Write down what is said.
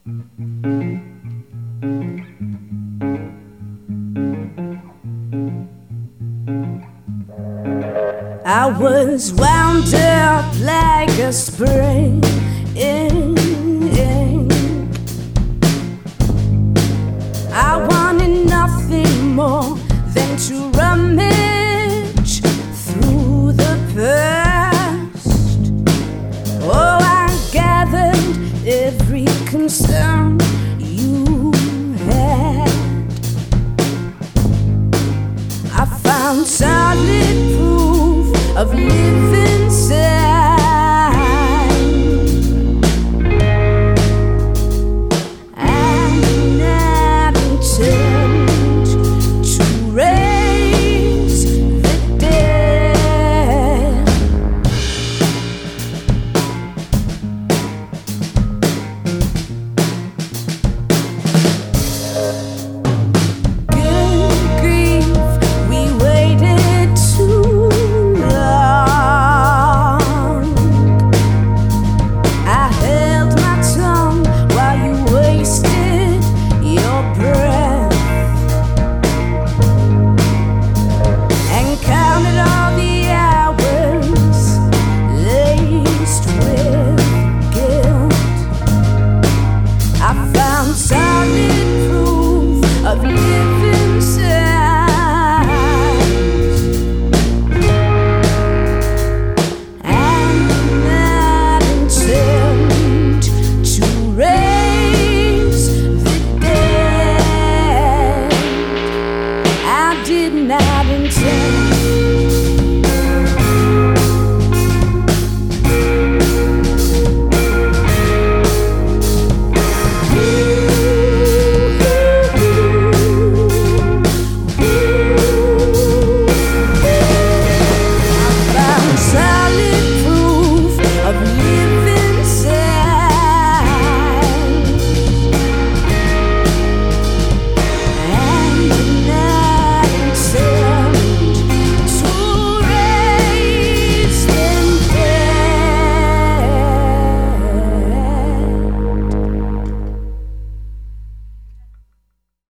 I was wound up like a spring. I wanted nothing more than to rummage through the past. Oh, I gathered every concern you had. I found solid proof of living sad.